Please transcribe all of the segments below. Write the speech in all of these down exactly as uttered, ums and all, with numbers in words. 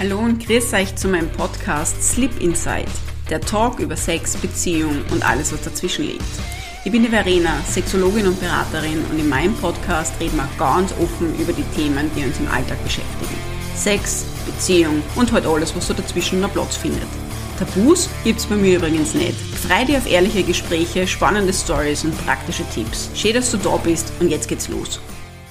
Hallo und grüß euch zu meinem Podcast Sleep Inside, der Talk über Sex, Beziehung und alles, was dazwischen liegt. Ich bin die Verena, Sexologin und Beraterin, und in meinem Podcast reden wir ganz offen über die Themen, die uns im Alltag beschäftigen. Sex, Beziehung und halt alles, was so dazwischen noch Platz findet. Tabus gibt's bei mir übrigens nicht. Freu dich auf ehrliche Gespräche, spannende Stories und praktische Tipps. Schön, dass du da bist, und jetzt geht's los.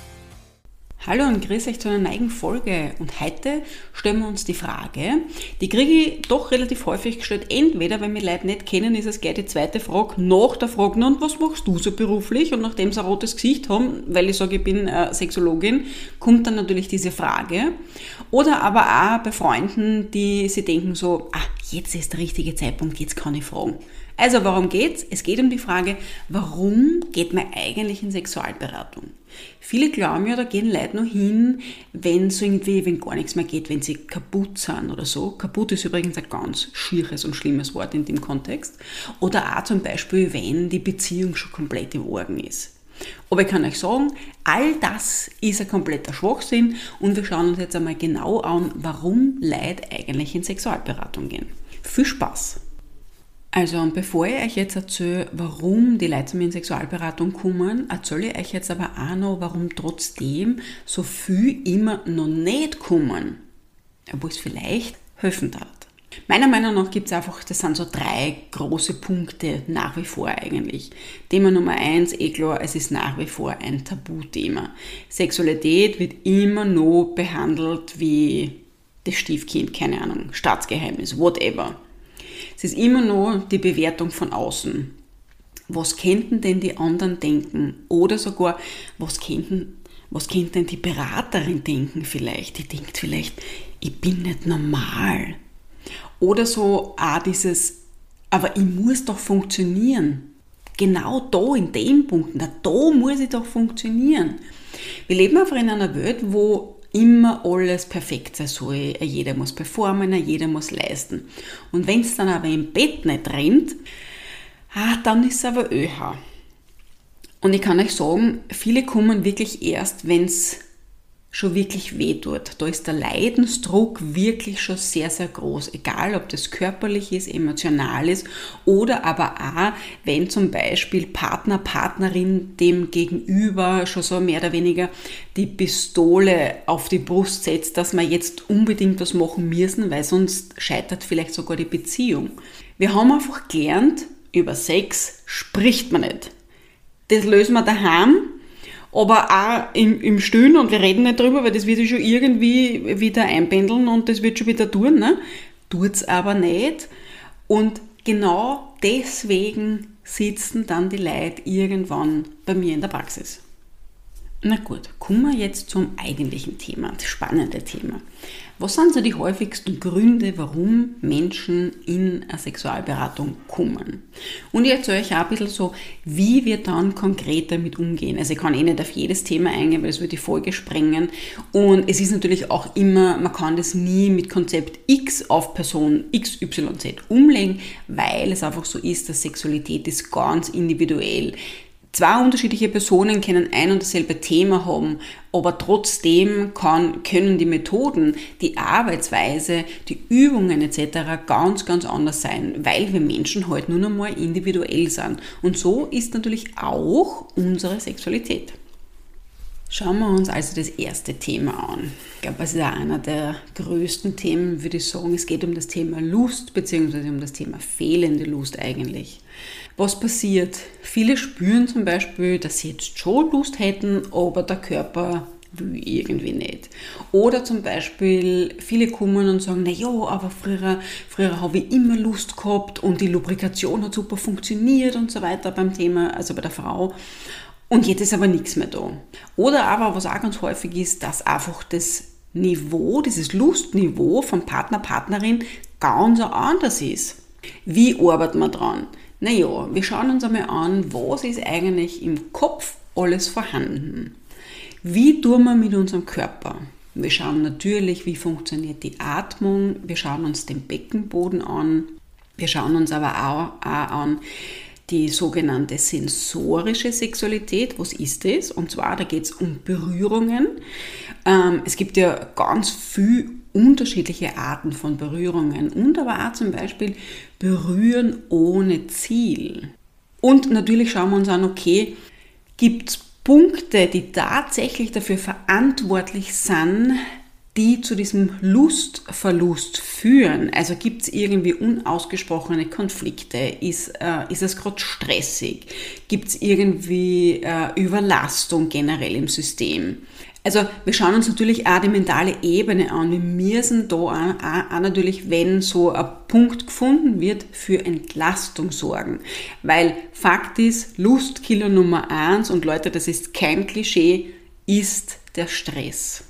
Hallo und grüß euch zu einer neuen Folge, und heute stellen wir uns die Frage, die kriege ich doch relativ häufig gestellt. Entweder, wenn wir Leute nicht kennen, ist es gleich die zweite Frage nach der Frage, und was machst du so beruflich? Und nachdem sie ein rotes Gesicht haben, weil ich sage, ich bin äh, Sexologin, kommt dann natürlich diese Frage. Oder aber auch bei Freunden, die sich denken so, ah, jetzt ist der richtige Zeitpunkt, jetzt kann ich fragen. Also worum geht's? Es geht um die Frage, warum geht man eigentlich in Sexualberatung? Viele glauben ja, da gehen Leute noch hin, wenn so irgendwie, wenn gar nichts mehr geht, wenn sie kaputt sind oder so. Kaputt ist übrigens ein ganz schieres und schlimmes Wort in dem Kontext. Oder auch zum Beispiel, wenn die Beziehung schon komplett im Argen ist. Aber ich kann euch sagen, all das ist ein kompletter Schwachsinn, und wir schauen uns jetzt einmal genau an, warum Leute eigentlich in Sexualberatung gehen. Viel Spaß! Also, und bevor ich euch jetzt erzähle, warum die Leute zu mir in Sexualberatung kommen, erzähle ich euch jetzt aber auch noch, warum trotzdem so viel immer noch nicht kommen, obwohl es vielleicht helfen darf. Meiner Meinung nach gibt es einfach, das sind so drei große Punkte nach wie vor eigentlich. Thema Nummer eins, eh klar, es ist nach wie vor ein Tabuthema. Sexualität wird immer noch behandelt wie das Stiefkind, keine Ahnung, Staatsgeheimnis, whatever. Es ist immer noch die Bewertung von außen. Was könnten denn die anderen denken? Oder sogar, was könnten, was könnte denn die Beraterin denken vielleicht? Die denkt vielleicht, ich bin nicht normal. Oder so auch dieses, aber ich muss doch funktionieren. Genau da, in dem Punkt, na, da muss ich doch funktionieren. Wir leben einfach in einer Welt, wo immer alles perfekt sein soll. Jeder muss performen, jeder muss leisten. Und wenn es dann aber im Bett nicht rennt, ah, dann ist es aber öha. Und ich kann euch sagen, viele kommen wirklich erst, wenn es schon wirklich weh tut. Da ist der Leidensdruck wirklich schon sehr, sehr groß. Egal, ob das körperlich ist, emotional ist, oder aber auch, wenn zum Beispiel Partner, Partnerin dem Gegenüber schon so mehr oder weniger die Pistole auf die Brust setzt, dass wir jetzt unbedingt was machen müssen, weil sonst scheitert vielleicht sogar die Beziehung. Wir haben einfach gelernt, über Sex spricht man nicht. Das lösen wir daheim, aber auch im, im Stillen, und wir reden nicht drüber, weil das wird sich schon irgendwie wieder einpendeln und das wird schon wieder tun. Ne? Tut's aber nicht. Und genau deswegen sitzen dann die Leute irgendwann bei mir in der Praxis. Na gut, kommen wir jetzt zum eigentlichen Thema, das spannende Thema. Was sind so die häufigsten Gründe, warum Menschen in eine Sexualberatung kommen? Und ich erzähle euch auch ein bisschen so, wie wir dann konkret damit umgehen. Also ich kann eh nicht auf jedes Thema eingehen, weil das würde die Folge sprengen. Und es ist natürlich auch immer, man kann das nie mit Konzept X auf Person X Y Z umlegen, weil es einfach so ist, dass Sexualität ist ganz individuell. Zwei unterschiedliche Personen können ein und dasselbe Thema haben, aber trotzdem kann, können die Methoden, die Arbeitsweise, die Übungen et cetera ganz, ganz anders sein, weil wir Menschen halt nur noch mal individuell sind. Und so ist natürlich auch unsere Sexualität. Schauen wir uns also das erste Thema an. Ich glaube, es ist auch einer der größten Themen, würde ich sagen. Es geht um das Thema Lust, beziehungsweise um das Thema fehlende Lust eigentlich. Was passiert? Viele spüren zum Beispiel, dass sie jetzt schon Lust hätten, aber der Körper will irgendwie nicht. Oder zum Beispiel, viele kommen und sagen, na ja, aber früher, früher habe ich immer Lust gehabt und die Lubrikation hat super funktioniert und so weiter beim Thema, also bei der Frau. Und jetzt ist aber nichts mehr da. Oder aber, was auch ganz häufig ist, dass einfach das Niveau, dieses Lustniveau vom Partner, Partnerin ganz anders ist. Wie arbeitet man dran? Naja, wir schauen uns einmal an, was ist eigentlich im Kopf alles vorhanden. Wie tun wir mit unserem Körper? Wir schauen natürlich, wie funktioniert die Atmung. Wir schauen uns den Beckenboden an. Wir schauen uns aber auch, auch an, die sogenannte sensorische Sexualität. Was ist das? Und zwar, da geht es um Berührungen. Ähm, es gibt ja ganz viel unterschiedliche Arten von Berührungen und aber auch zum Beispiel Berühren ohne Ziel. Und natürlich schauen wir uns an, okay, gibt es Punkte, die tatsächlich dafür verantwortlich sind, die zu diesem Lustverlust führen. Also gibt es irgendwie unausgesprochene Konflikte? Ist, äh, ist es gerade stressig? Gibt es irgendwie äh, Überlastung generell im System? Also wir schauen uns natürlich auch die mentale Ebene an. Wir müssen da auch, auch, auch natürlich, wenn so ein Punkt gefunden wird, für Entlastung sorgen. Weil Fakt ist, Lustkiller Nummer eins, und Leute, das ist kein Klischee, ist der Stress.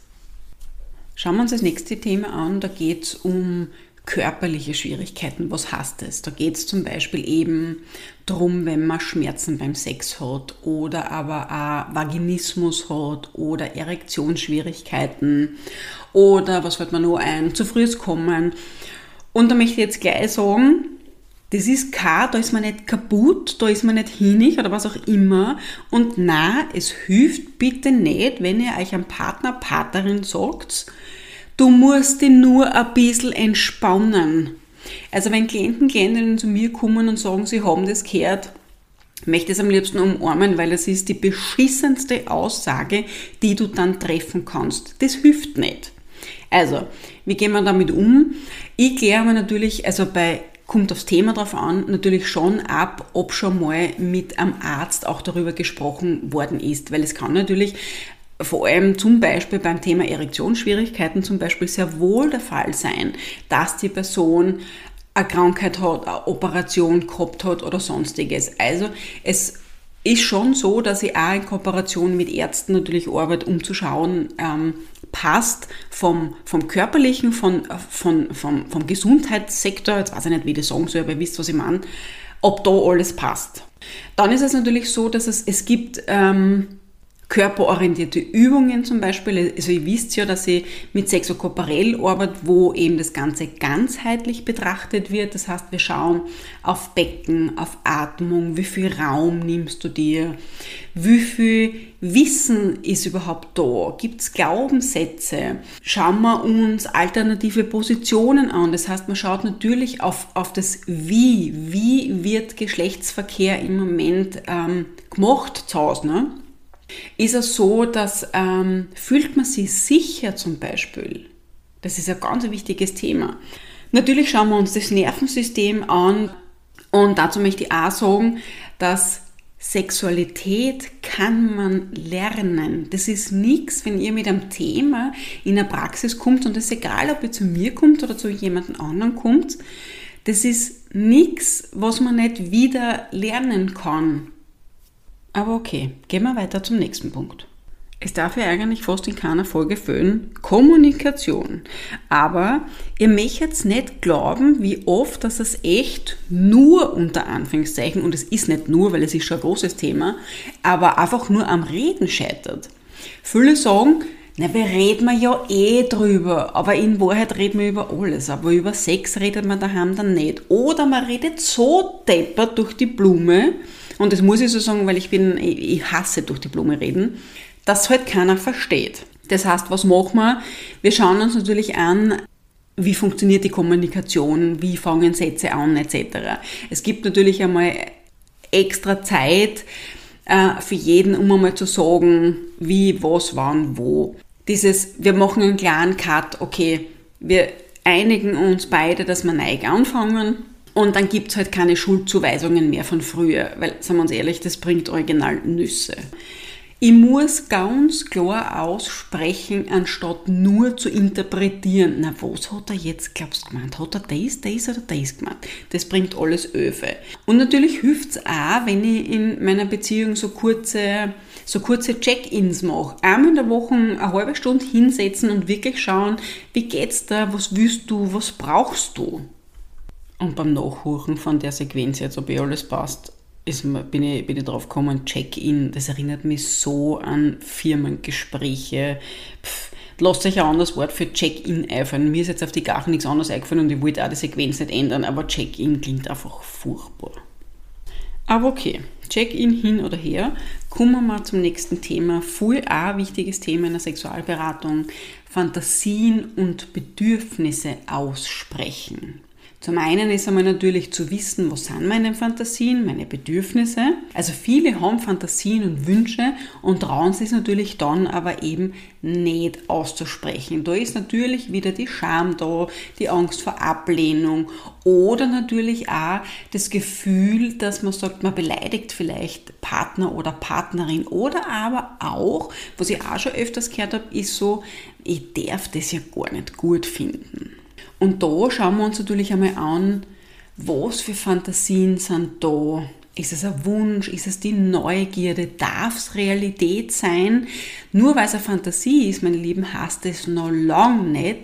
Schauen wir uns das nächste Thema an, da geht es um körperliche Schwierigkeiten. Was heißt das? Da geht es zum Beispiel eben darum, wenn man Schmerzen beim Sex hat oder aber auch Vaginismus hat oder Erektionsschwierigkeiten oder, was fällt mir noch ein, zu frühes Kommen. Und da möchte ich jetzt gleich sagen, das ist kein, da ist man nicht kaputt, da ist man nicht hinig oder was auch immer. Und nein, es hilft bitte nicht, wenn ihr euch einem Partner, Partnerin sagt, du musst dich nur ein bisschen entspannen. Also wenn Klienten, Klientinnen zu mir kommen und sagen, sie haben das gehört, möchte ich es am liebsten umarmen, weil das ist die beschissenste Aussage, die du dann treffen kannst. Das hilft nicht. Also, wie gehen wir damit um? Ich kläre mir natürlich, also bei kommt aufs Thema drauf an, natürlich schon ab, ob schon mal mit einem Arzt auch darüber gesprochen worden ist, weil es kann natürlich vor allem zum Beispiel beim Thema Erektionsschwierigkeiten zum Beispiel sehr wohl der Fall sein, dass die Person eine Krankheit hat, eine Operation gehabt hat oder sonstiges. Also es ist schon so, dass ich auch in Kooperation mit Ärzten natürlich arbeite, um zu schauen, ähm, passt vom, vom körperlichen, von, von, vom, vom Gesundheitssektor, jetzt weiß ich nicht, wie ich das sagen soll, aber ihr wisst, was ich meine, ob da alles passt. Dann ist es natürlich so, dass es, es gibt ähm, körperorientierte Übungen zum Beispiel. Also ihr wisst ja, dass ich mit Sexokorporell arbeite, wo eben das Ganze ganzheitlich betrachtet wird. Das heißt, wir schauen auf Becken, auf Atmung, wie viel Raum nimmst du dir, wie viel Wissen ist überhaupt da, gibt es Glaubenssätze, schauen wir uns alternative Positionen an. Das heißt, man schaut natürlich auf, auf das Wie, wie wird Geschlechtsverkehr im Moment ähm, gemacht zu Hause, ne? Ist es so, dass ähm, fühlt man sich sicher zum Beispiel? Das ist ein ganz wichtiges Thema. Natürlich schauen wir uns das Nervensystem an und dazu möchte ich auch sagen, dass Sexualität kann man lernen. Das ist nichts, wenn ihr mit einem Thema in eine Praxis kommt und es ist egal, ob ihr zu mir kommt oder zu jemandem anderen kommt, das ist nichts, was man nicht wieder lernen kann. Aber okay, gehen wir weiter zum nächsten Punkt. Es darf ja eigentlich fast in keiner Folge fehlen, Kommunikation. Aber ihr möchtet nicht glauben, wie oft, dass es echt nur unter Anführungszeichen, und es ist nicht nur, weil es ist schon ein großes Thema, aber einfach nur am Reden scheitert. Viele sagen, na, wir reden ja eh drüber, aber in Wahrheit reden wir über alles. Aber über Sex redet man daheim dann nicht. Oder man redet so deppert durch die Blume, und das muss ich so sagen, weil ich bin, ich hasse durch die Blume reden, dass halt keiner versteht. Das heißt, was machen wir? Wir schauen uns natürlich an, wie funktioniert die Kommunikation, wie fangen Sätze an, et cetera. Es gibt natürlich einmal extra Zeit äh, für jeden, um einmal zu sagen, wie, was, wann, wo. Dieses, wir machen einen klaren Cut, okay, wir einigen uns beide, dass wir neu anfangen. Und dann gibt es halt keine Schuldzuweisungen mehr von früher, weil, sagen wir uns ehrlich, das bringt original Nüsse. Ich muss ganz klar aussprechen, anstatt nur zu interpretieren. Na, was hat er jetzt, glaubst du, gemeint? Hat er das, das oder das gemeint? Das bringt alles Öfe. Und natürlich hilft es auch, wenn ich in meiner Beziehung so kurze, so kurze Check-ins mache. Einmal in der Woche eine halbe Stunde hinsetzen und wirklich schauen, wie geht's da, was willst du, was brauchst du? Und beim Nachhorchen von der Sequenz jetzt, ob eh alles passt, ist, bin ich, bin ich drauf gekommen, Check-in, das erinnert mich so an Firmengespräche. Pff, lasst euch ein anderes Wort für Check-in einfallen. Mir ist jetzt auf die Gachen nichts anderes eingefallen und ich wollte auch die Sequenz nicht ändern, aber Check-in klingt einfach furchtbar. Aber okay, Check-in hin oder her, kommen wir mal zum nächsten Thema. Voll ein wichtiges Thema in der Sexualberatung, Fantasien und Bedürfnisse aussprechen. Zum einen ist einmal natürlich zu wissen, was sind meine Fantasien, meine Bedürfnisse. Also viele haben Fantasien und Wünsche und trauen sich natürlich dann aber eben nicht auszusprechen. Da ist natürlich wieder die Scham da, die Angst vor Ablehnung oder natürlich auch das Gefühl, dass man sagt, man beleidigt vielleicht Partner oder Partnerin oder aber auch, was ich auch schon öfters gehört habe, ist so, ich darf das ja gar nicht gut finden. Und da schauen wir uns natürlich einmal an, was für Fantasien sind da. Ist es ein Wunsch? Ist es die Neugierde? Darf es Realität sein? Nur weil es eine Fantasie ist, meine Lieben, heißt es noch lange nicht,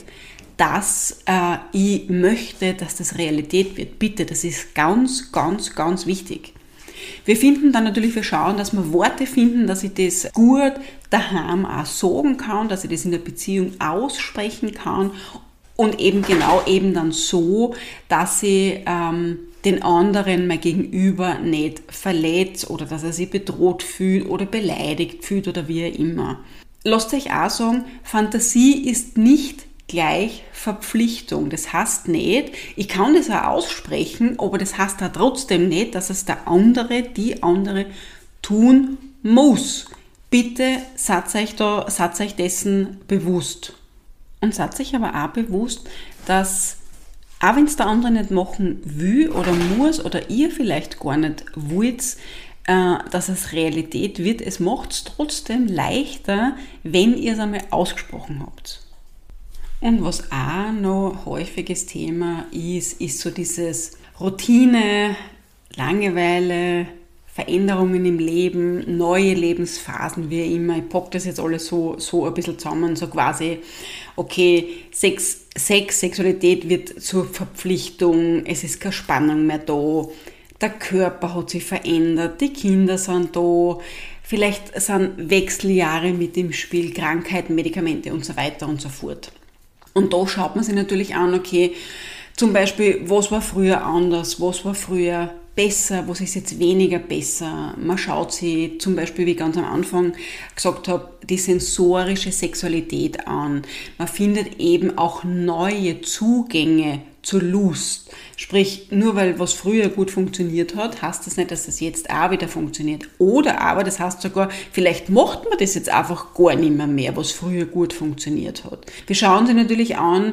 dass äh, ich möchte, dass das Realität wird. Bitte, das ist ganz, ganz, ganz wichtig. Wir finden dann natürlich, wir schauen, dass wir Worte finden, dass ich das gut daheim auch sagen kann, dass ich das in der Beziehung aussprechen kann. Und eben genau eben dann so, dass ich ähm, den anderen, mein Gegenüber, nicht verletzt oder dass er sich bedroht fühlt oder beleidigt fühlt oder wie auch immer. Lasst euch auch sagen, Fantasie ist nicht gleich Verpflichtung. Das heißt nicht, ich kann das auch aussprechen, aber das heißt auch trotzdem nicht, dass es der andere, die andere tun muss. Bitte seid euch da, seid euch dessen bewusst. Und seid euch aber auch bewusst, dass auch wenn es der andere nicht machen will oder muss oder ihr vielleicht gar nicht wollt, äh, dass es Realität wird, es macht es trotzdem leichter, wenn ihr es einmal ausgesprochen habt. Und was auch noch häufiges Thema ist, ist so dieses Routine, Langeweile, Veränderungen im Leben, neue Lebensphasen, wie immer. Ich packe das jetzt alles so, so ein bisschen zusammen, so quasi, okay, Sex, Sex, Sexualität wird zur Verpflichtung, es ist keine Spannung mehr da, der Körper hat sich verändert, die Kinder sind da, vielleicht sind Wechseljahre mit im Spiel, Krankheiten, Medikamente und so weiter und so fort. Und da schaut man sich natürlich an, okay, zum Beispiel, was war früher anders, was war früher besser, was ist jetzt weniger besser. Man schaut sich zum Beispiel, wie ich ganz am Anfang gesagt habe, die sensorische Sexualität an. Man findet eben auch neue Zugänge zur Lust. Sprich, nur weil was früher gut funktioniert hat, heißt das nicht, dass das jetzt auch wieder funktioniert. Oder aber, das heißt sogar, vielleicht macht man das jetzt einfach gar nicht mehr, mehr, was früher gut funktioniert hat. Wir schauen sich natürlich an,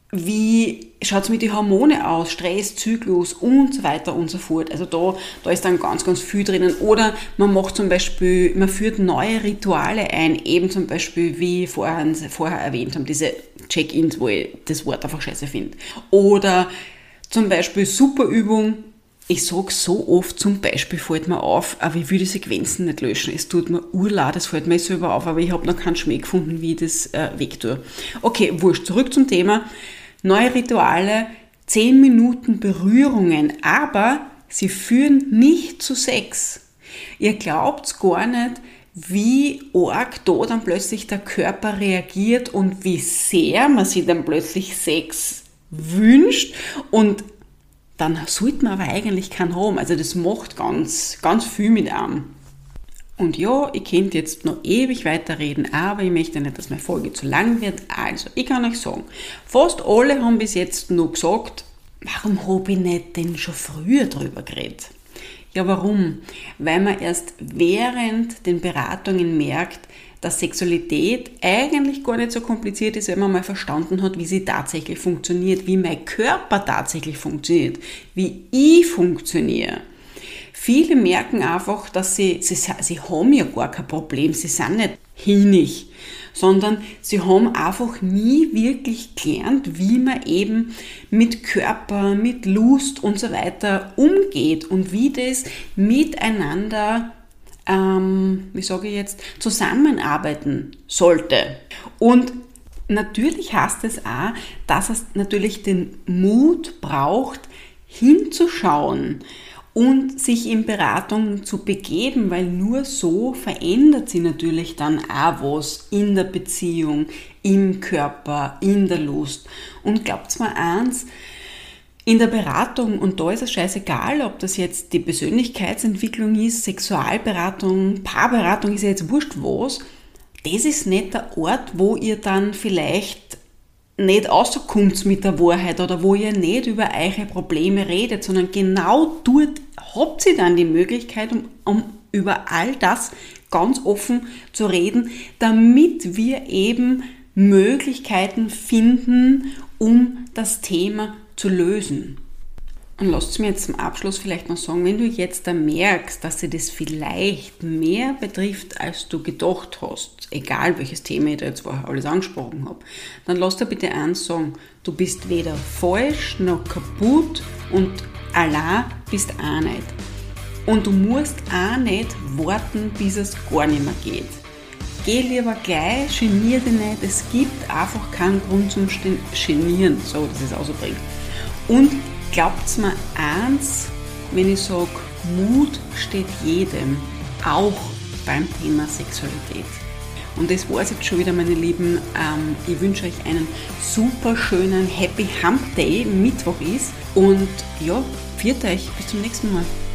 wie schaut es mit den Hormonen aus, Stress, Zyklus und so weiter und so fort. Also da, da ist dann ganz, ganz viel drinnen. Oder man macht zum Beispiel, man führt neue Rituale ein, eben zum Beispiel, wie vorher, vorher erwähnt haben, diese Check-ins, wo ich das Wort einfach scheiße finde. Oder zum Beispiel Superübung. Ich sage so oft, zum Beispiel fällt mir auf, aber ich will die Sequenzen nicht löschen. Es tut mir urleid, das fällt mir selber auf, aber ich habe noch keinen Schmäh gefunden, wie ich das äh, wegtue. Okay, wurscht, zurück zum Thema. Neue Rituale, zehn Minuten Berührungen, aber sie führen nicht zu Sex. Ihr glaubt gar nicht, wie arg da dann plötzlich der Körper reagiert und wie sehr man sich dann plötzlich Sex wünscht und dann sollte man aber eigentlich keinen haben. Also das macht ganz, ganz viel mit einem. Und ja, ich könnte jetzt noch ewig weiterreden, aber ich möchte nicht, dass meine Folge zu lang wird. Also, ich kann euch sagen, fast alle haben bis jetzt nur gesagt, warum habe ich nicht denn schon früher drüber geredet? Ja, warum? Weil man erst während den Beratungen merkt, dass Sexualität eigentlich gar nicht so kompliziert ist, wenn man mal verstanden hat, wie sie tatsächlich funktioniert, wie mein Körper tatsächlich funktioniert, wie ich funktioniere. Viele merken einfach, dass sie, sie, sie haben ja gar kein Problem, sie sind nicht hinig, sondern sie haben einfach nie wirklich gelernt, wie man eben mit Körper, mit Lust und so weiter umgeht und wie das miteinander, ähm, wie sage ich jetzt, zusammenarbeiten sollte. Und natürlich heißt es auch, dass es natürlich den Mut braucht, hinzuschauen und sich in Beratung zu begeben, weil nur so verändert sich natürlich dann auch was in der Beziehung, im Körper, in der Lust. Und glaubt mir eins, In der Beratung, und da ist es scheißegal, ob das jetzt die Persönlichkeitsentwicklung ist, Sexualberatung, Paarberatung, ist ja jetzt wurscht was, das ist nicht der Ort, wo ihr dann vielleicht nicht rauskommt mit der Wahrheit oder wo ihr nicht über eure Probleme redet, sondern genau dort habt ihr dann die Möglichkeit, um, um über all das ganz offen zu reden, damit wir eben Möglichkeiten finden, um das Thema zu lösen. Und lasst mir jetzt zum Abschluss vielleicht noch sagen, wenn du jetzt da merkst, dass dir das vielleicht mehr betrifft, als du gedacht hast, egal welches Thema ich da jetzt vorher alles angesprochen habe, dann lass dir bitte eins sagen, du bist weder falsch noch kaputt und allein bist auch nicht. Und du musst auch nicht warten, bis es gar nicht mehr geht. Geh lieber gleich, genier dich nicht, es gibt einfach keinen Grund zum Genieren, so dass ich es ausbringe. Und glaubt's mir eins, wenn ich sage, Mut steht jedem, auch beim Thema Sexualität. Und das war's jetzt schon wieder, meine Lieben. Ähm, ich wünsche euch einen super schönen Happy Hump Day, Mittwoch ist. Und ja, pfiat euch, bis zum nächsten Mal.